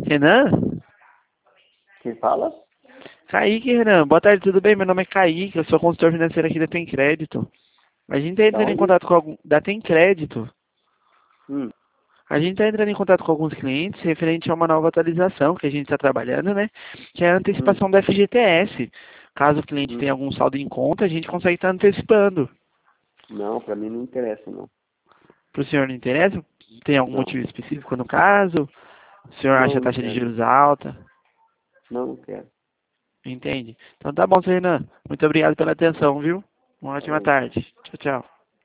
Renan? Quem fala? Kaique, Renan. Boa tarde, tudo bem? Meu nome é Kaique, eu sou consultor financeiro aqui da Tem Crédito. A gente está Da entrando em onde? contato com algum... da Tem Crédito. Hum. A gente está entrando em contato com alguns clientes referente a uma nova atualização que a gente está trabalhando, né? Que é a antecipação do FGTS. Caso o cliente tenha algum saldo em conta, a gente consegue estar antecipando. Não, pra mim não interessa, não. Para o senhor não interessa? Tem algum Não. motivo específico no caso? O senhor acha Não, a não taxa de quero. juros alta? Não, não quero. Entende? Então tá bom, seu Renan. Muito obrigado pela atenção, viu? Uma ótima Falou, tchau. tarde. Tchau, tchau.